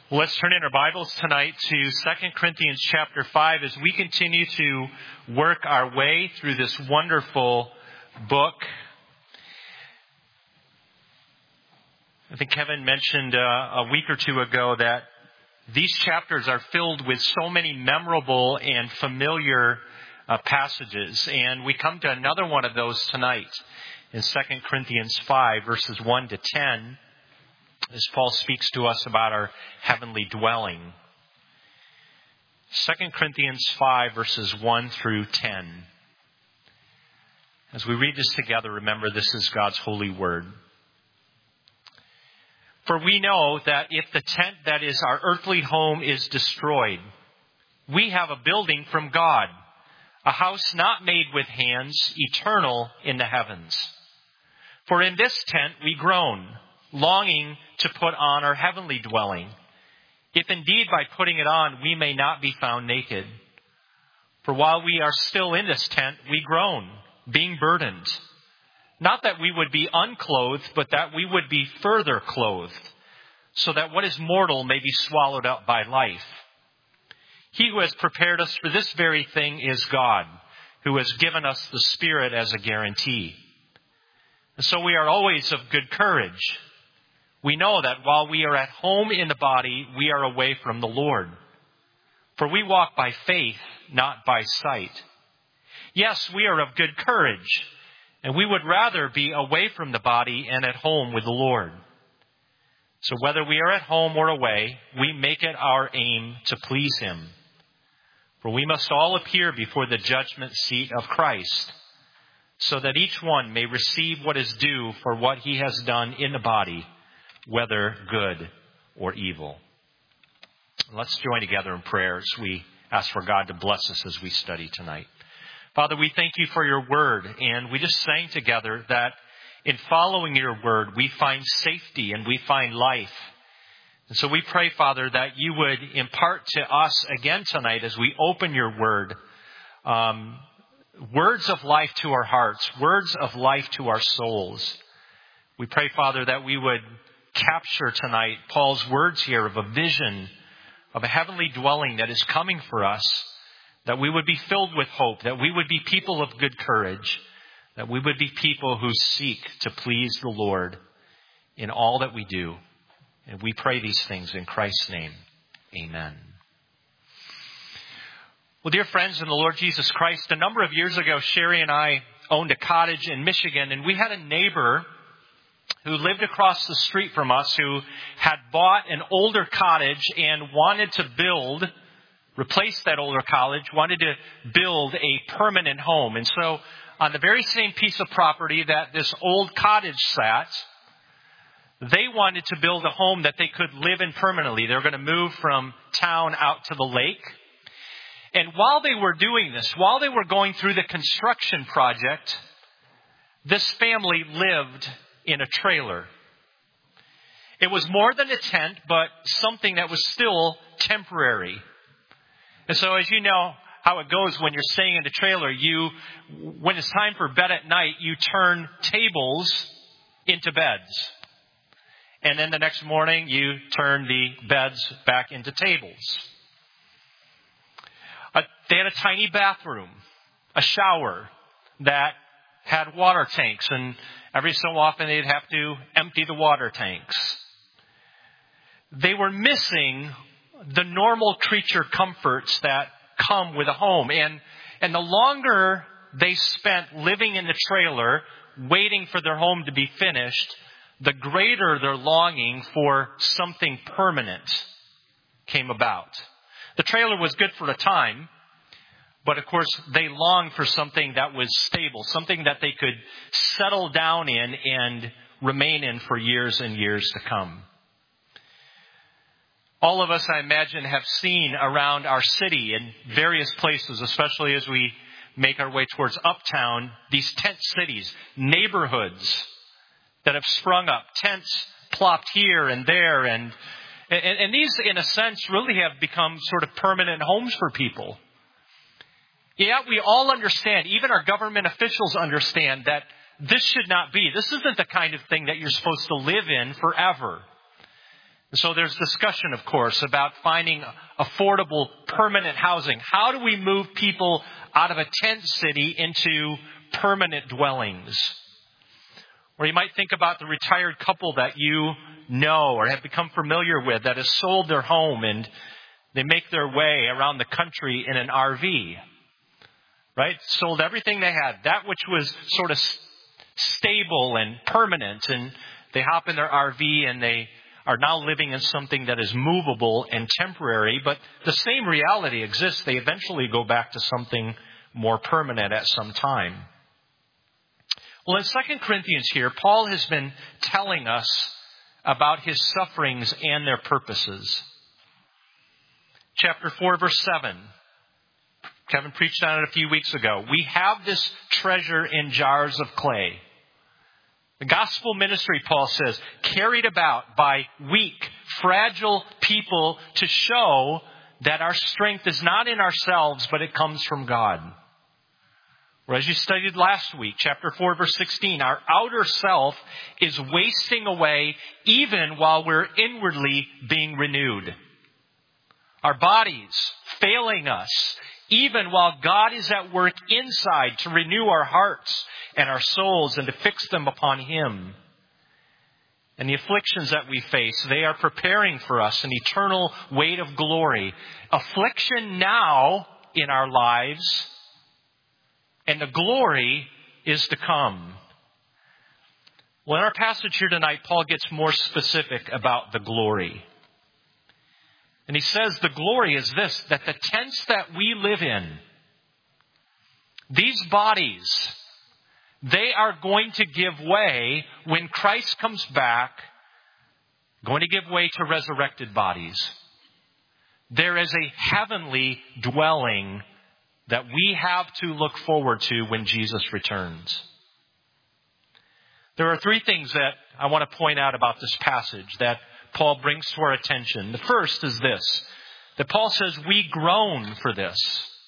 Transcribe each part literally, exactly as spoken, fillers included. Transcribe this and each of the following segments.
Well, let's turn in our Bibles tonight to Second Corinthians chapter five as we continue to work our way through this wonderful book. I think Kevin mentioned uh, a week or two ago that these chapters are filled with so many memorable and familiar uh, passages. And we come to another one of those tonight in Second Corinthians five, verses one to ten. As Paul speaks to us about our heavenly dwelling. Second Corinthians five, verses one through ten. As we read this together, remember this is God's holy word. For we know that if the tent that is our earthly home is destroyed, we have a building from God, a house not made with hands, eternal in the heavens. For in this tent we groan, longing to put on our heavenly dwelling, if indeed by putting it on we may not be found naked. For while we are still in this tent, we groan, being burdened. Not that we would be unclothed, but that we would be further clothed, so that what is mortal may be swallowed up by life. He who has prepared us for this very thing is God, who has given us the Spirit as a guarantee. And so we are always of good courage. We know that while we are at home in the body, we are away from the Lord. For we walk by faith, not by sight. Yes, we are of good courage, and we would rather be away from the body and at home with the Lord. So whether we are at home or away, we make it our aim to please Him. For we must all appear before the judgment seat of Christ, so that each one may receive what is due for what he has done in the body, whether good or evil. Let's join together in prayer as we ask for God to bless us as we study tonight. Father, we thank you for your word, and we just sang together that in following your word, we find safety and we find life. And so we pray, Father, that you would impart to us again tonight as we open your word, um, words of life to our hearts, words of life to our souls. We pray, Father, that we would capture tonight Paul's words here of a vision of a heavenly dwelling that is coming for us, that we would be filled with hope, that we would be people of good courage, that we would be people who seek to please the Lord in all that we do. And we pray these things in Christ's name. Amen. Well, dear friends in the Lord Jesus Christ, a number of years ago, Sherry and I owned a cottage in Michigan, and we had a neighbor who lived across the street from us, who had bought an older cottage and wanted to build, replace that older cottage, wanted to build a permanent home. And so on the very same piece of property that this old cottage sat, they wanted to build a home that they could live in permanently. They were going to move from town out to the lake. And while they were doing this, while they were going through the construction project, this family lived in a trailer. It was more than a tent, but something that was still temporary. And so as you know how it goes when you're staying in a trailer, you, when it's time for bed at night, you turn tables into beds. And then the next morning, you turn the beds back into tables. Uh, they had a tiny bathroom, a shower that had water tanks, and every so often they'd have to empty the water tanks. They were missing the normal creature comforts that come with a home. And, and the longer they spent living in the trailer, waiting for their home to be finished, the greater their longing for something permanent came about. The trailer was good for a time, but of course, they longed for something that was stable, something that they could settle down in and remain in for years and years to come. All of us, I imagine, have seen around our city in various places, especially as we make our way towards uptown, these tent cities, neighborhoods that have sprung up, tents plopped here and there. And, and, and these, in a sense, really have become sort of permanent homes for people. Yet we all understand, even our government officials understand, that this should not be. This isn't the kind of thing that you're supposed to live in forever. So there's discussion, of course, about finding affordable permanent housing. How do we move people out of a tent city into permanent dwellings? Or you might think about the retired couple that you know or have become familiar with that has sold their home and they make their way around the country in an R V. Right? Sold everything they had. That which was sort of stable and permanent. And they hop in their R V and they are now living in something that is movable and temporary. But the same reality exists. They eventually go back to something more permanent at some time. Well, in Second Corinthians here, Paul has been telling us about his sufferings and their purposes. Chapter four, verse seven. Kevin preached on it a few weeks ago. We have this treasure in jars of clay. The gospel ministry, Paul says, carried about by weak, fragile people to show that our strength is not in ourselves, but it comes from God. Or as you studied last week, chapter four, verse sixteen, our outer self is wasting away even while we're inwardly being renewed. Our bodies failing us, even while God is at work inside to renew our hearts and our souls and to fix them upon Him. And the afflictions that we face, they are preparing for us an eternal weight of glory. Affliction now in our lives, and the glory is to come. Well, in our passage here tonight, Paul gets more specific about the glory. And he says the glory is this, that the tents that we live in, these bodies, they are going to give way when Christ comes back, going to give way to resurrected bodies. There is a heavenly dwelling that we have to look forward to when Jesus returns. There are three things that I want to point out about this passage that Paul brings to our attention. The first is this, that Paul says we groan for this.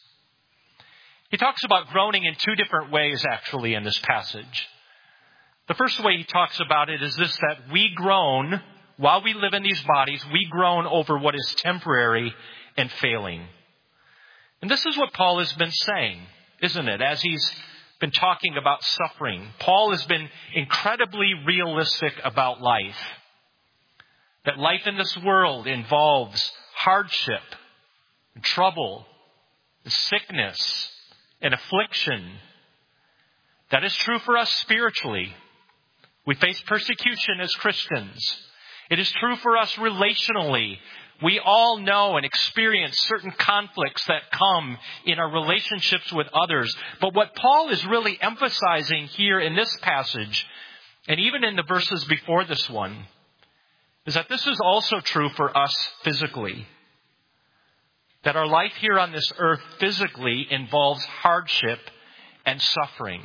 He talks about groaning in two different ways, actually, in this passage. The first way he talks about it is this, that we groan, while we live in these bodies, we groan over what is temporary and failing. And this is what Paul has been saying, isn't it? As he's been talking about suffering, Paul has been incredibly realistic about life. That life in this world involves hardship, and trouble, and sickness, and affliction. That is true for us spiritually. We face persecution as Christians. It is true for us relationally. We all know and experience certain conflicts that come in our relationships with others. But what Paul is really emphasizing here in this passage, and even in the verses before this one, is that this is also true for us physically. That our life here on this earth physically involves hardship and suffering.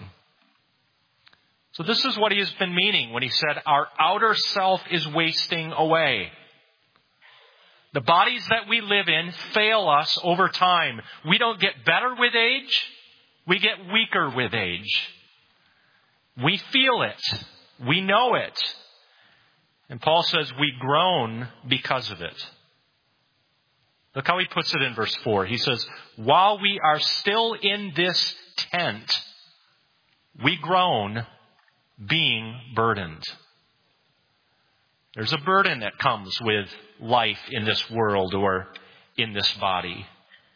So this is what he has been meaning when he said our outer self is wasting away. The bodies that we live in fail us over time. We don't get better with age. We get weaker with age. We feel it. We know it. And Paul says we groan because of it. Look how he puts it in verse four. He says, while we are still in this tent, we groan being burdened. There's a burden that comes with life in this world or in this body.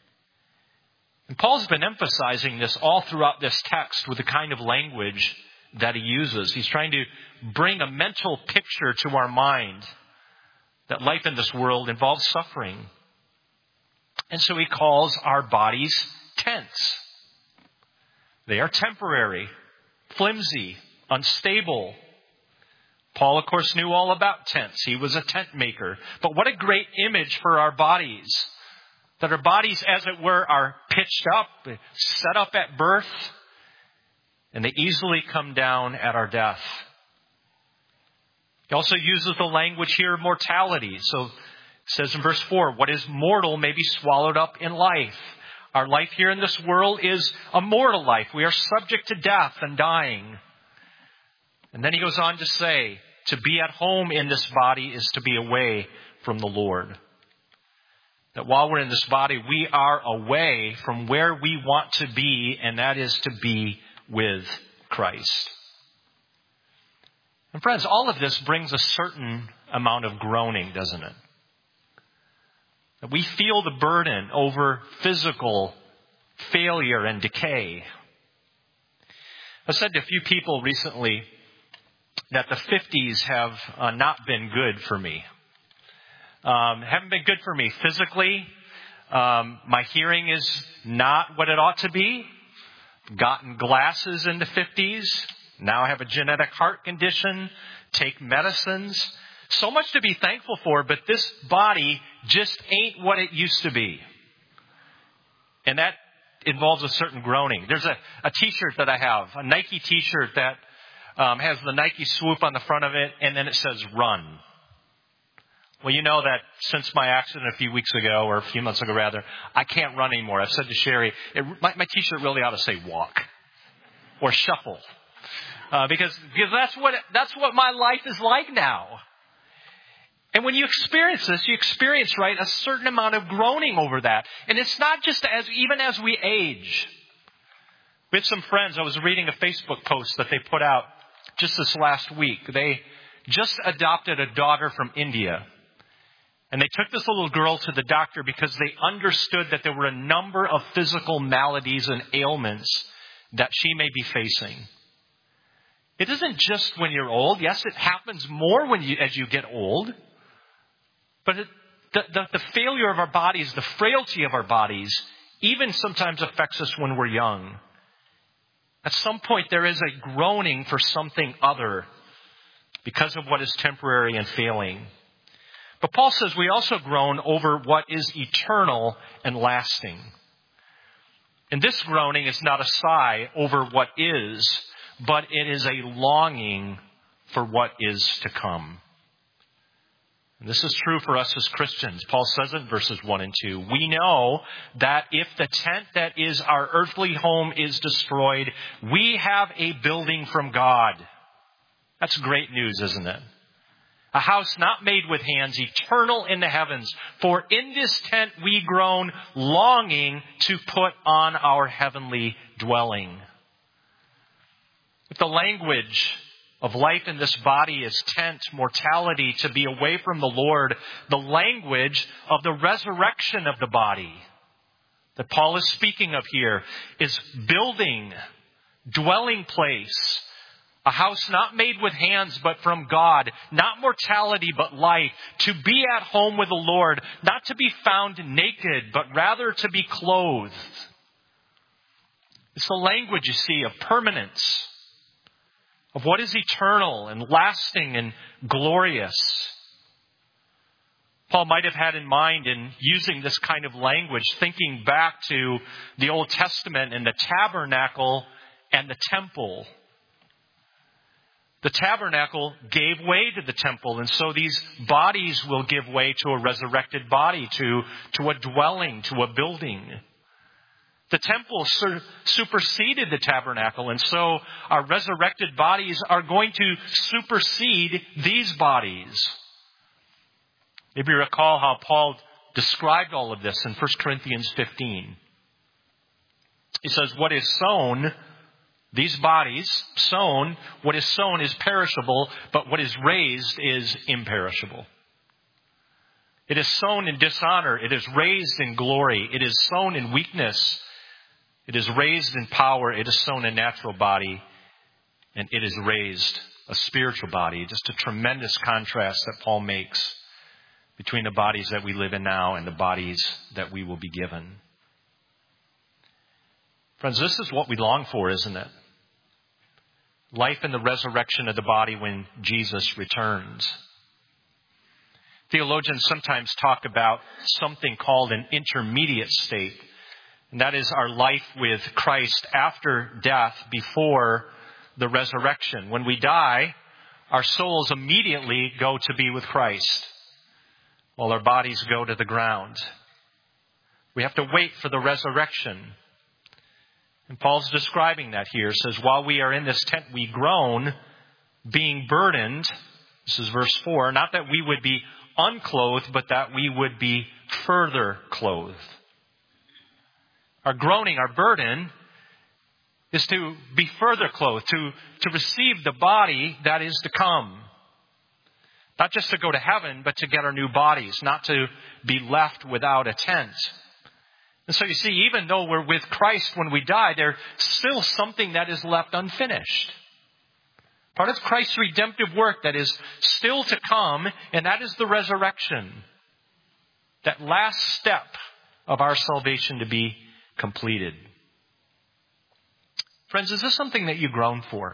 And Paul's been emphasizing this all throughout this text with the kind of language that he uses. He's trying to bring a mental picture to our mind that life in this world involves suffering. And so he calls our bodies tents. They are temporary, flimsy, unstable. Paul, of course, knew all about tents. He was a tent maker. But what a great image for our bodies. That our bodies, as it were, are pitched up, set up at birth, and they easily come down at our death. He also uses the language here of mortality. So it says in verse four, what is mortal may be swallowed up in life. Our life here in this world is a mortal life. We are subject to death and dying. And then he goes on to say, to be at home in this body is to be away from the Lord. That while we're in this body, we are away from where we want to be, and that is to be with Christ. And friends, all of this brings a certain amount of groaning, doesn't it? That we feel the burden over physical failure and decay. I said to a few people recently that the fifties have uh, not been good for me. Um, haven't been good for me physically. Um, my hearing is not what it ought to be. Gotten glasses in the fifties. Now I have a genetic heart condition. Take medicines. So much to be thankful for, but this body just ain't what it used to be. And that involves a certain groaning. There's a, a t-shirt that I have, a Nike t-shirt that um, has the Nike swoop on the front of it, and then it says run. Well, you know that since my accident a few weeks ago, or a few months ago rather, I can't run anymore. I've said to Sherry, it, my, my t-shirt really ought to say walk or shuffle. Uh, because, because that's what, that's what my life is like now. And when you experience this, you experience, right, a certain amount of groaning over that. And it's not just as, even as we age. We have some friends, I was reading a Facebook post that they put out just this last week. They just adopted a daughter from India. And they took this little girl to the doctor because they understood that there were a number of physical maladies and ailments that she may be facing. It isn't just when you're old. Yes, it happens more when you, as you get old. But it, the, the, the failure of our bodies, the frailty of our bodies, even sometimes affects us when we're young. At some point, there is a groaning for something other because of what is temporary and failing. But Paul says we also groan over what is eternal and lasting. And this groaning is not a sigh over what is, but it is a longing for what is to come. And this is true for us as Christians. Paul says in verses one and two, we know that if the tent that is our earthly home is destroyed, we have a building from God. That's great news, isn't it? A house not made with hands, eternal in the heavens. For in this tent we groan, longing to put on our heavenly dwelling. If the language of life in this body is tent, mortality, to be away from the Lord, the language of the resurrection of the body that Paul is speaking of here is building, dwelling place, a house not made with hands but from God, not mortality but life, to be at home with the Lord, not to be found naked but rather to be clothed. It's the language, you see, of permanence, of what is eternal and lasting and glorious. Paul might have had in mind in using this kind of language, thinking back to the Old Testament and the tabernacle and the temple. The tabernacle gave way to the temple, and so these bodies will give way to a resurrected body, to, to a dwelling, to a building. The temple sur- superseded the tabernacle, and so our resurrected bodies are going to supersede these bodies. If you recall how Paul described all of this in First Corinthians fifteen. He says, what is sown, these bodies, sown, what is sown is perishable, but what is raised is imperishable. It is sown in dishonor. It is raised in glory. It is sown in weakness. It is raised in power. It is sown a natural body. And it is raised a spiritual body. Just a tremendous contrast that Paul makes between the bodies that we live in now and the bodies that we will be given. Friends, this is what we long for, isn't it? Life in the resurrection of the body when Jesus returns. Theologians sometimes talk about something called an intermediate state. And that is our life with Christ after death, before the resurrection. When we die, our souls immediately go to be with Christ, while our bodies go to the ground. We have to wait for the resurrection. And Paul's describing that here. It says, while we are in this tent, we groan, being burdened. This is verse four. Not that we would be unclothed, but that we would be further clothed. Our groaning, our burden, is to be further clothed, to, to receive the body that is to come. Not just to go to heaven, but to get our new bodies, not to be left without a tent. And so you see, even though we're with Christ when we die, there's still something that is left unfinished. Part of Christ's redemptive work that is still to come, and that is the resurrection. That last step of our salvation to be completed. Friends, is this something that you groan for?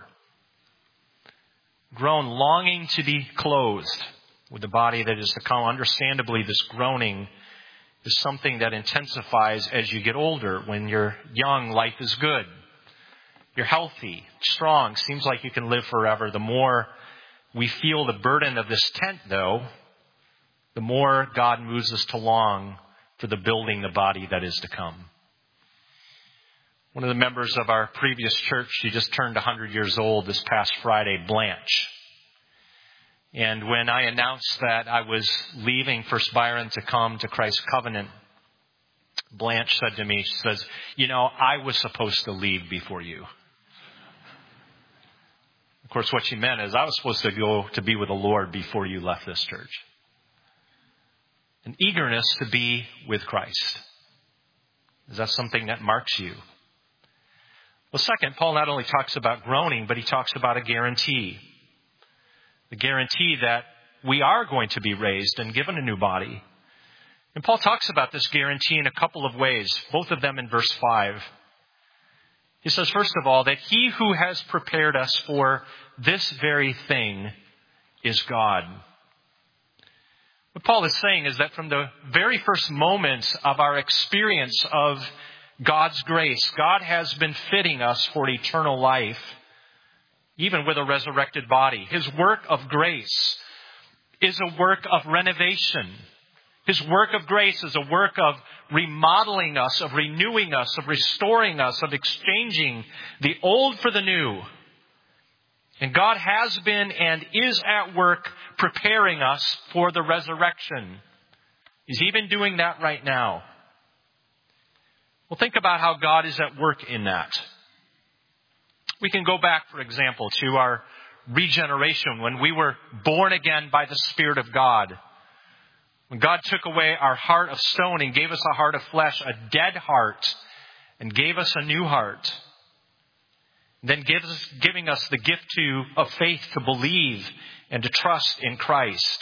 Groan longing to be clothed with the body that is to come. Understandably, this groaning is something that intensifies as you get older. When you're young, life is good. You're healthy, strong, seems like you can live forever. The more we feel the burden of this tent, though, the more God moves us to long for the building the body that is to come. One of the members of our previous church, she just turned one hundred years old this past Friday, Blanche. And when I announced that I was leaving First Byron to come to Christ's Covenant, Blanche said to me, she says, you know, I was supposed to leave before you. Of course, what she meant is I was supposed to go to be with the Lord before you left this church. An eagerness to be with Christ. Is that something that marks you? Well, second, Paul not only talks about groaning, but he talks about a guarantee. The guarantee that we are going to be raised and given a new body. And Paul talks about this guarantee in a couple of ways, both of them in verse five. He says, first of all, that he who has prepared us for this very thing is God. What Paul is saying is that from the very first moments of our experience of God's grace, God has been fitting us for eternal life, even with a resurrected body. His work of grace is a work of renovation. His work of grace is a work of remodeling us, of renewing us, of restoring us, of exchanging the old for the new. And God has been and is at work preparing us for the resurrection. He's even doing that right now. Well, think about how God is at work in that. We can go back, for example, to our regeneration when we were born again by the Spirit of God. When God took away our heart of stone and gave us a heart of flesh, a dead heart, and gave us a new heart. Then gives us, giving us the gift to, of faith to believe and to trust in Christ.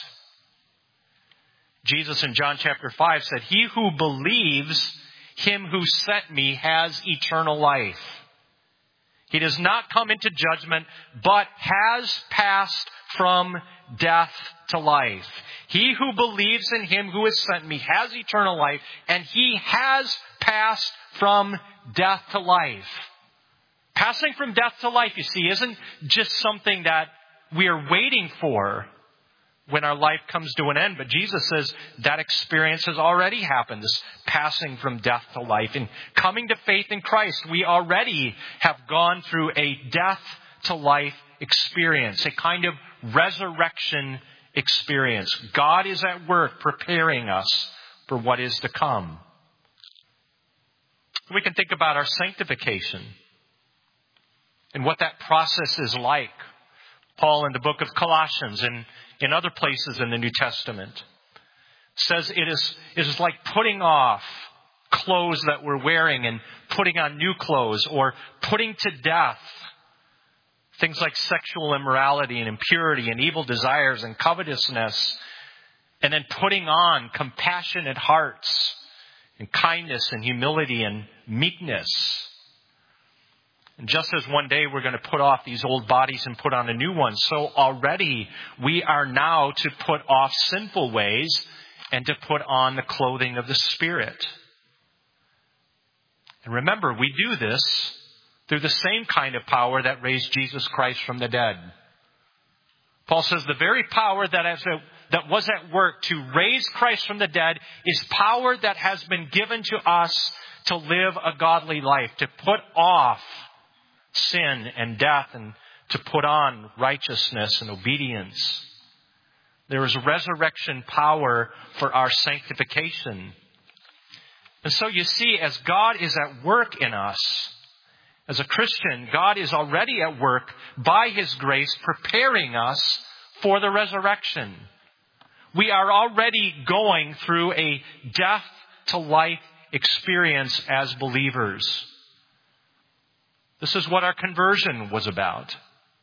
Jesus in John chapter five said, he who believes him who sent me has eternal life. He does not come into judgment, but has passed from death to life. He who believes in him who has sent me has eternal life, and he has passed from death to life. Passing from death to life, you see, isn't just something that we are waiting for when our life comes to an end. But Jesus says that experience has already happened, this passing from death to life. And coming to faith in Christ, we already have gone through a death to life experience, a kind of resurrection experience. God is at work preparing us for what is to come. We can think about our sanctification and what that process is like. Paul in the book of Colossians and in other places in the New Testament says it is, it is like putting off clothes that we're wearing and putting on new clothes, or putting to death things like sexual immorality and impurity and evil desires and covetousness, and then putting on compassionate hearts and kindness and humility and meekness. And just as one day we're going to put off these old bodies and put on a new one, so already we are now to put off sinful ways and to put on the clothing of the Spirit. And remember, we do this through the same kind of power that raised Jesus Christ from the dead. Paul says the very power that, has, that was at work to raise Christ from the dead is power that has been given to us to live a godly life, to put off sin and death and to put on righteousness and obedience. There is resurrection power for our sanctification. And so you see, as God is at work in us, as a Christian, God is already at work by His grace preparing us for the resurrection. We are already going through a death to life experience as believers. This is what our conversion was about.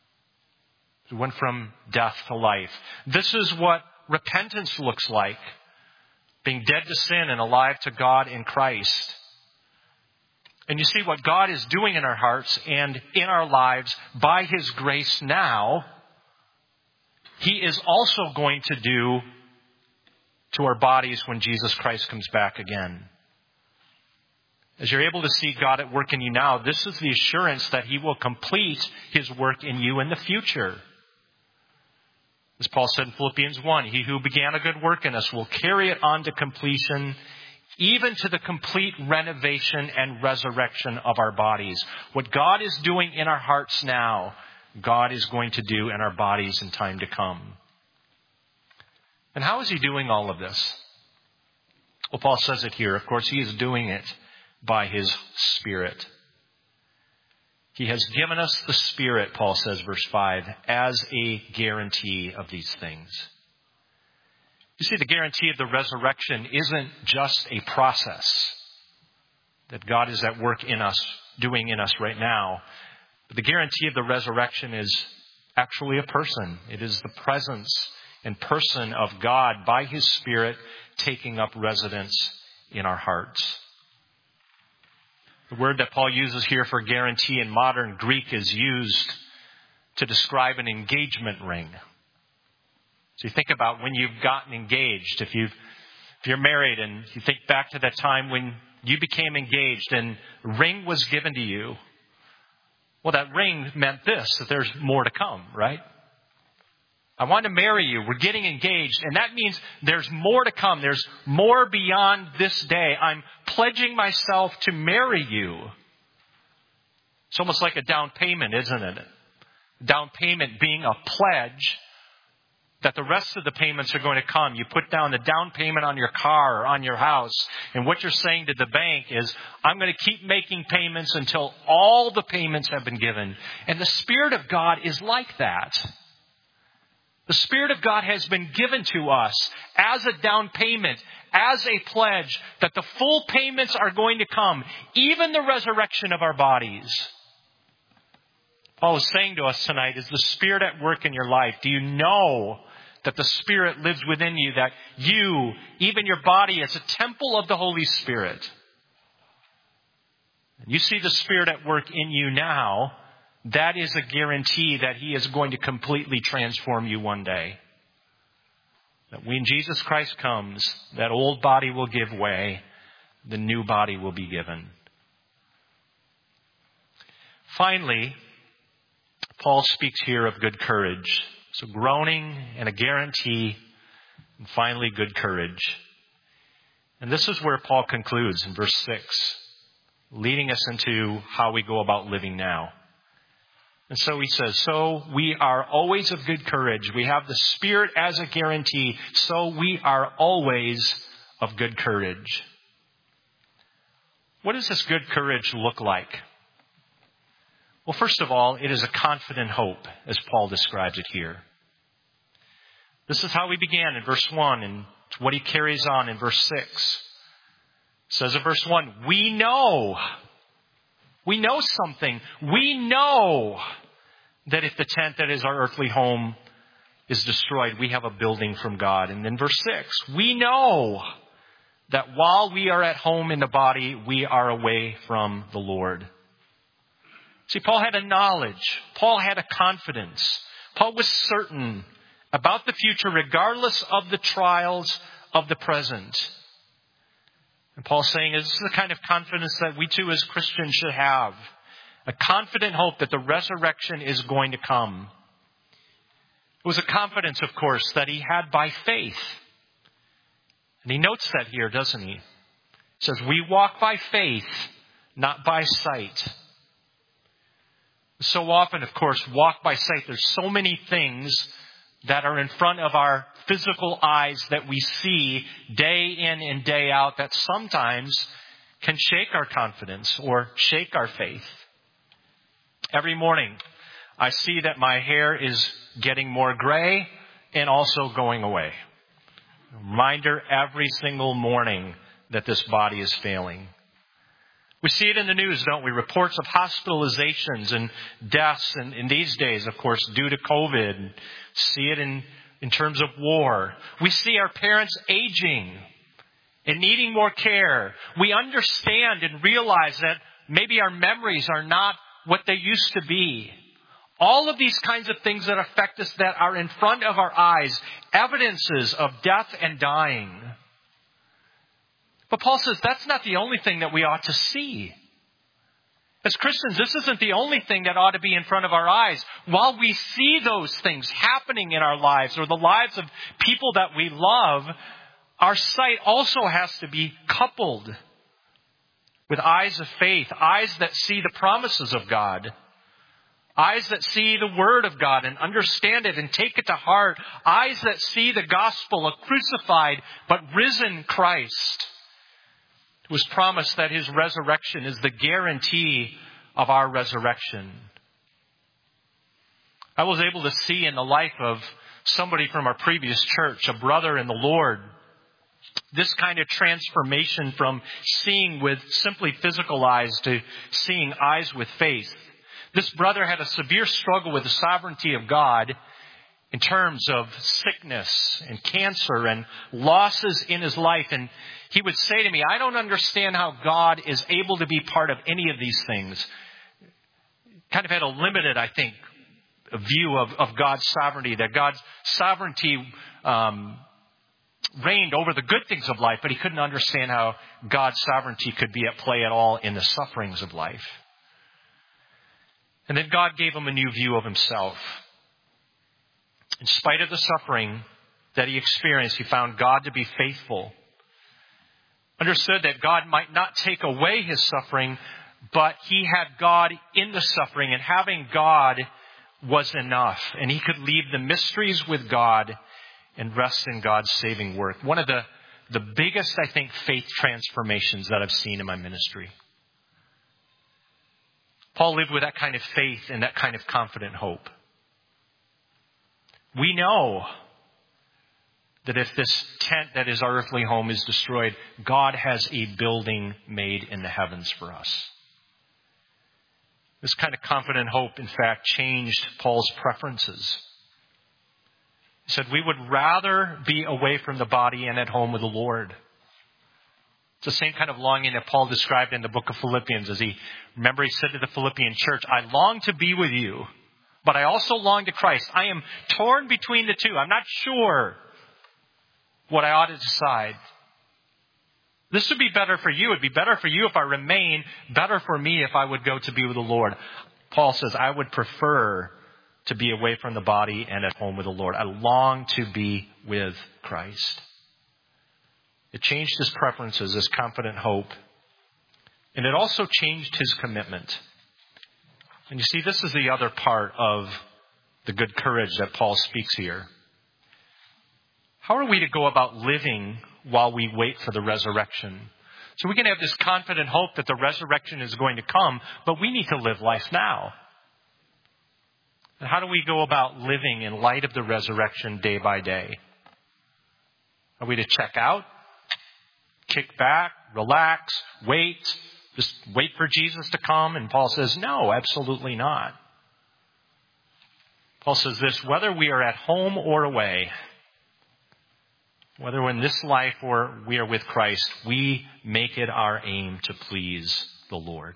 We went from death to life. This is what repentance looks like. Being dead to sin and alive to God in Christ. And you see what God is doing in our hearts and in our lives by His grace now, He is also going to do to our bodies when Jesus Christ comes back again. As you're able to see God at work in you now, this is the assurance that He will complete His work in you in the future. As Paul said in Philippians one, He who began a good work in us will carry it on to completion, even to the complete renovation and resurrection of our bodies. What God is doing in our hearts now, God is going to do in our bodies in time to come. And how is He doing all of this? Well, Paul says it here. Of course, He is doing it by His Spirit. He has given us the Spirit, Paul says, verse five, as a guarantee of these things. You see, the guarantee of the resurrection isn't just a process that God is at work in us, doing in us right now. But the guarantee of the resurrection is actually a person. It is the presence and person of God by His Spirit taking up residence in our hearts. The word that Paul uses here for guarantee in modern Greek is used to describe an engagement ring. So you think about when you've gotten engaged. If you've, if you're married and you think back to that time when you became engaged and a ring was given to you. Well, that ring meant this, that there's more to come, right? I want to marry you. We're getting engaged. And that means there's more to come. There's more beyond this day. I'm pledging myself to marry you. It's almost like a down payment, isn't it? Down payment being a pledge that the rest of the payments are going to come. You put down the down payment on your car or on your house. And what you're saying to the bank is, I'm going to keep making payments until all the payments have been given. And the Spirit of God is like that. The Spirit of God has been given to us as a down payment, as a pledge that the full payments are going to come, even the resurrection of our bodies. Paul is saying to us tonight, is the Spirit at work in your life? Do you know that the Spirit lives within you, that you, even your body, is a temple of the Holy Spirit? You see the Spirit at work in you now. That is a guarantee that He is going to completely transform you one day. That when Jesus Christ comes, that old body will give way, the new body will be given. Finally, Paul speaks here of good courage. So groaning and a guarantee, and finally good courage. And this is where Paul concludes in verse six, leading us into how we go about living now. And so he says, so we are always of good courage. We have the Spirit as a guarantee. So we are always of good courage. What does this good courage look like? Well, first of all, it is a confident hope, as Paul describes it here. This is how we began in verse one, and it's what he carries on in verse six. It says in verse one, we know. We know something. We know that if the tent that is our earthly home is destroyed, we have a building from God. And then verse six, we know that while we are at home in the body, we are away from the Lord. See, Paul had a knowledge. Paul had a confidence. Paul was certain about the future, regardless of the trials of the present. And Paul's saying this is the kind of confidence that we too as Christians should have. A confident hope that the resurrection is going to come. It was a confidence, of course, that he had by faith. And he notes that here, doesn't he? He says, we walk by faith, not by sight. So often, of course, walk by sight. There's so many things that are in front of our physical eyes that we see day in and day out that sometimes can shake our confidence or shake our faith. Every morning, I see that my hair is getting more gray and also going away. Reminder every single morning that this body is failing. We see it in the news, don't we? Reports of hospitalizations and deaths, and in these days, of course, due to COVID. See it in, in terms of war. We see our parents aging and needing more care. We understand and realize that maybe our memories are not what they used to be. All of these kinds of things that affect us that are in front of our eyes, evidences of death and dying. But Paul says that's not the only thing that we ought to see. As Christians, this isn't the only thing that ought to be in front of our eyes. While we see those things happening in our lives or the lives of people that we love, our sight also has to be coupled with eyes of faith, eyes that see the promises of God, eyes that see the Word of God and understand it and take it to heart, eyes that see the gospel, a crucified but risen Christ. It was promised that His resurrection is the guarantee of our resurrection. I was able to see in the life of somebody from our previous church, a brother in the Lord, this kind of transformation from seeing with simply physical eyes to seeing eyes with faith. This brother had a severe struggle with the sovereignty of God in terms of sickness and cancer and losses in his life. And he would say to me, I don't understand how God is able to be part of any of these things. Kind of had a limited, I think, view of, of God's sovereignty, that God's sovereignty um, reigned over the good things of life, but he couldn't understand how God's sovereignty could be at play at all in the sufferings of life. And then God gave him a new view of himself. In spite of the suffering that he experienced, he found God to be faithful. Understood that God might not take away his suffering, but he had God in the suffering, and having God was enough. And he could leave the mysteries with God and rest in God's saving work. One of the, the biggest, I think, faith transformations that I've seen in my ministry. Paul lived with that kind of faith and that kind of confident hope. We know that if this tent that is our earthly home is destroyed, God has a building made in the heavens for us. This kind of confident hope, in fact, changed Paul's preferences. He said, we would rather be away from the body and at home with the Lord. It's the same kind of longing that Paul described in the book of Philippians as he, remember he said to the Philippian church, I long to be with you, but I also long to Christ. I am torn between the two. I'm not sure what I ought to decide. This would be better for you. It would be better for you if I remain, better for me if I would go to be with the Lord. Paul says, I would prefer to be away from the body and at home with the Lord. I long to be with Christ. It changed his preferences, his confident hope. And it also changed his commitment. And you see, this is the other part of the good courage that Paul speaks here. How are we to go about living while we wait for the resurrection? So we can have this confident hope that the resurrection is going to come, but we need to live life now. And how do we go about living in light of the resurrection day by day? Are we to check out, kick back, relax, wait, just wait for Jesus to come? And Paul says, no, absolutely not. Paul says this, whether we are at home or away, whether we're in this life or we are with Christ, we make it our aim to please the Lord.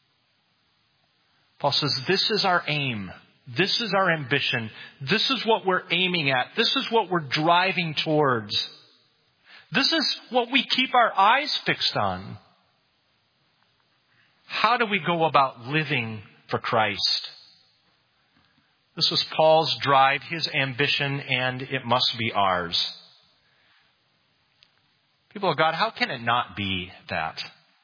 Paul says, this is our aim. This is our ambition. This is what we're aiming at. This is what we're driving towards. This is what we keep our eyes fixed on. How do we go about living for Christ? This was Paul's drive, his ambition, and it must be ours. People of God, how can it not be that?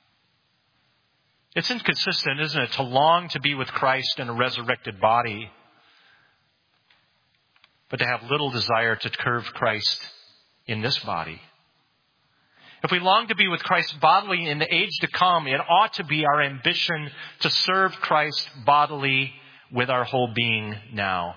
It's inconsistent, isn't it, to long to be with Christ in a resurrected body, but to have little desire to serve Christ in this body. If we long to be with Christ bodily in the age to come, it ought to be our ambition to serve Christ bodily with our whole being now.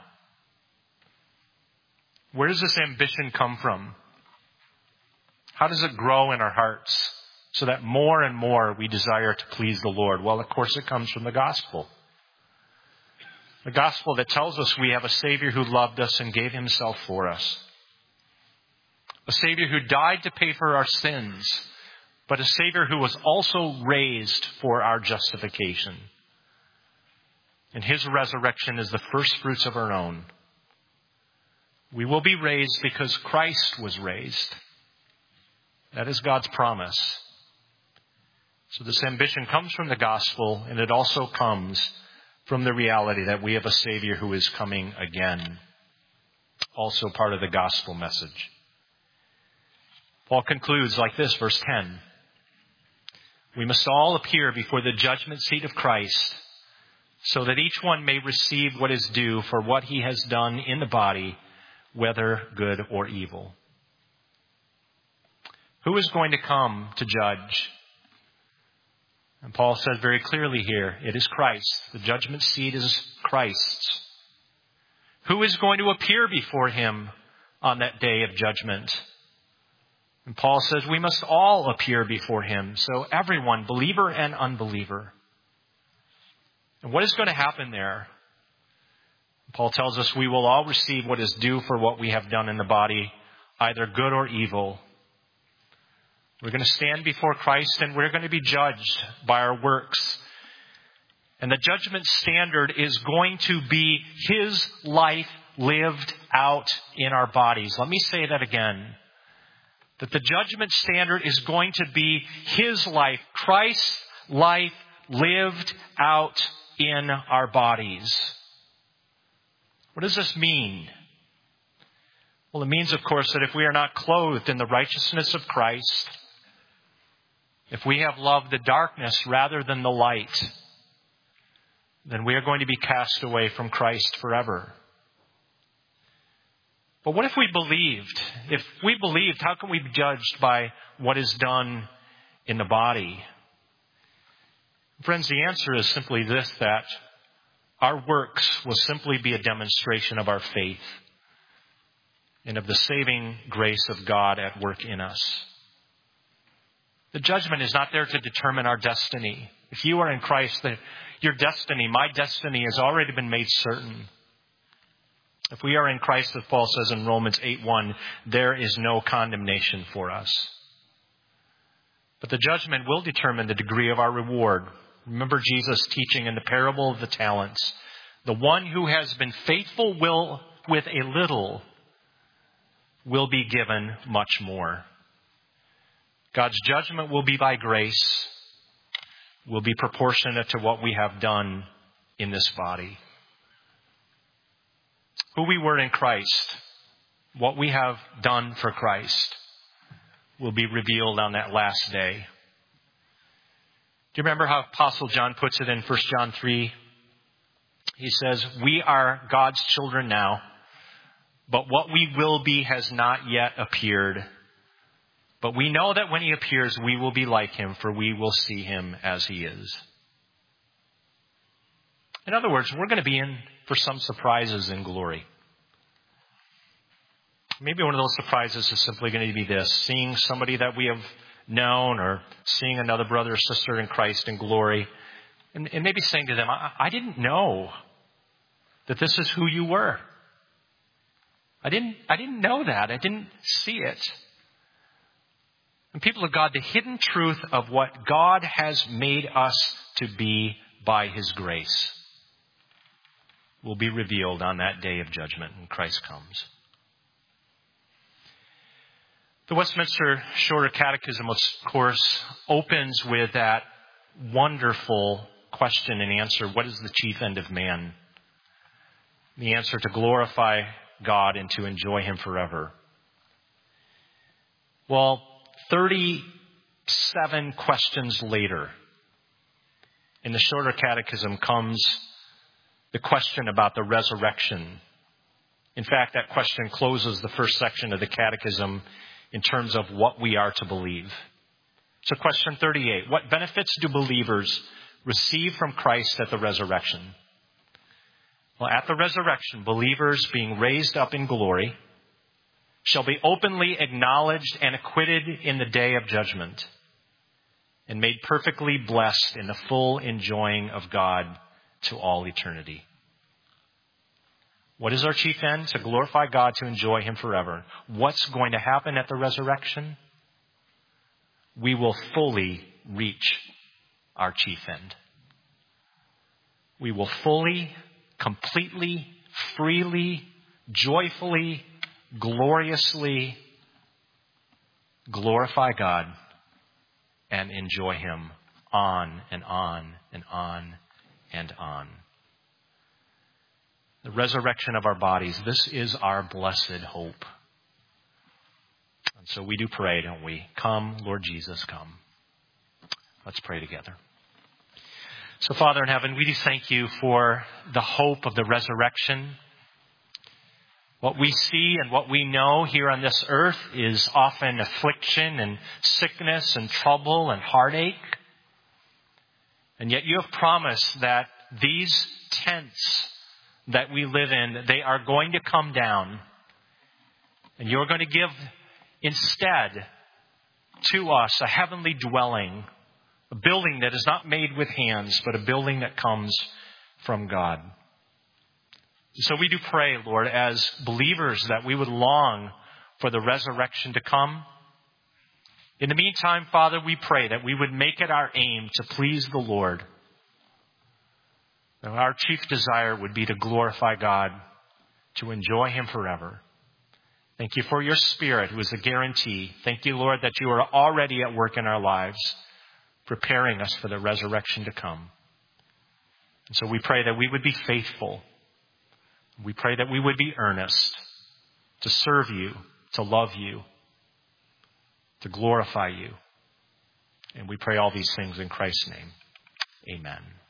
Where does this ambition come from? How does it grow in our hearts so that more and more we desire to please the Lord? Well, of course, it comes from the gospel. The gospel that tells us we have a Savior who loved us and gave himself for us. A Savior who died to pay for our sins, but a Savior who was also raised for our justification. And his resurrection is the first fruits of our own. We will be raised because Christ was raised. That is God's promise. So this ambition comes from the gospel, and it also comes from the reality that we have a Savior who is coming again. Also part of the gospel message. Paul concludes like this, verse ten. We must all appear before the judgment seat of Christ, so that each one may receive what is due for what he has done in the body, whether good or evil. Who is going to come to judge? And Paul says very clearly here, it is Christ. The judgment seat is Christ's. Who is going to appear before him on that day of judgment? And Paul says we must all appear before him. So everyone, believer and unbeliever. And what is going to happen there? Paul tells us we will all receive what is due for what we have done in the body, either good or evil. We're going to stand before Christ and we're going to be judged by our works. And the judgment standard is going to be his life lived out in our bodies. Let me say that again. That the judgment standard is going to be his life, Christ's life lived out in our bodies. What does this mean? Well, it means, of course, that if we are not clothed in the righteousness of Christ, if we have loved the darkness rather than the light, then we are going to be cast away from Christ forever. But what if we believed? If we believed, how can we be judged by what is done in the body? Friends, the answer is simply this, that our works will simply be a demonstration of our faith and of the saving grace of God at work in us. The judgment is not there to determine our destiny. If you are in Christ, the, your destiny, my destiny, has already been made certain. If we are in Christ, as Paul says in Romans eight one, there is no condemnation for us. But the judgment will determine the degree of our reward. Remember Jesus teaching in the parable of the talents. The one who has been faithful will, with a little, will be given much more. God's judgment will be by grace, will be proportionate to what we have done in this body. Who we were in Christ, what we have done for Christ, will be revealed on that last day. Do you remember how Apostle John puts it in First John three? He says, we are God's children now, but what we will be has not yet appeared. But we know that when he appears, we will be like him, for we will see him as he is. In other words, we're going to be in for some surprises in glory. Maybe one of those surprises is simply going to be this, seeing somebody that we have known or seeing another brother or sister in Christ in glory, and, and maybe saying to them, I, I didn't know that this is who you were. I didn't, I didn't know that. I didn't see it. And people of God, the hidden truth of what God has made us to be by his grace will be revealed on that day of judgment when Christ comes. The Westminster Shorter Catechism, of course, opens with that wonderful question and answer, what is the chief end of man? The answer, to glorify God and to enjoy him forever. Well, thirty-seven questions later, in the Shorter Catechism comes the question about the resurrection In fact, that question closes the first section of the Catechism in terms of what we are to believe. So question thirty-eight, what benefits do believers receive from Christ at the resurrection? Well, at the resurrection, believers being raised up in glory shall be openly acknowledged and acquitted in the day of judgment and made perfectly blessed in the full enjoying of God to all eternity. What is our chief end? To glorify God, to enjoy Him forever. What's going to happen at the resurrection? We will fully reach our chief end. We will fully, completely, freely, joyfully, gloriously glorify God and enjoy Him on and on and on and on. The resurrection of our bodies, this is our blessed hope. And so we do pray, don't we? Come, Lord Jesus, come. Let's pray together. So, Father in heaven, we do thank you for the hope of the resurrection. What we see and what we know here on this earth is often affliction and sickness and trouble and heartache. And yet you have promised that these tents that we live in, they are going to come down. And you're going to give instead to us a heavenly dwelling, a building that is not made with hands, but a building that comes from God. So we do pray, Lord, as believers, that we would long for the resurrection to come. In the meantime, Father, we pray that we would make it our aim to please the Lord. That our chief desire would be to glorify God, to enjoy Him forever. Thank you for your Spirit, who is a guarantee. Thank you, Lord, that you are already at work in our lives, preparing us for the resurrection to come. And so we pray that we would be faithful. We pray that we would be earnest to serve you, to love you, to glorify you. And we pray all these things in Christ's name. Amen.